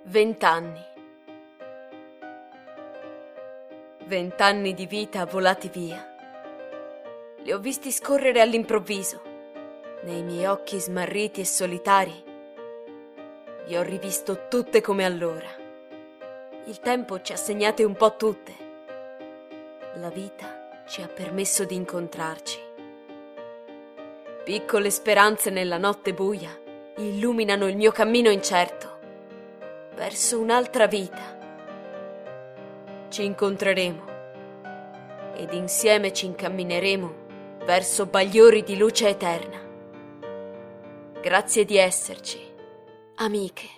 20 anni. 20 anni di vita volati via. Li ho visti scorrere all'improvviso. Nei miei occhi smarriti e solitari li ho rivisto tutte come allora. Il tempo ci ha segnate un po' tutte. La vita ci ha permesso di incontrarci. Piccole speranze nella notte buia illuminano il mio cammino incerto verso un'altra vita. Ci incontreremo ed insieme ci incammineremo verso bagliori di luce eterna. Grazie di esserci, amiche.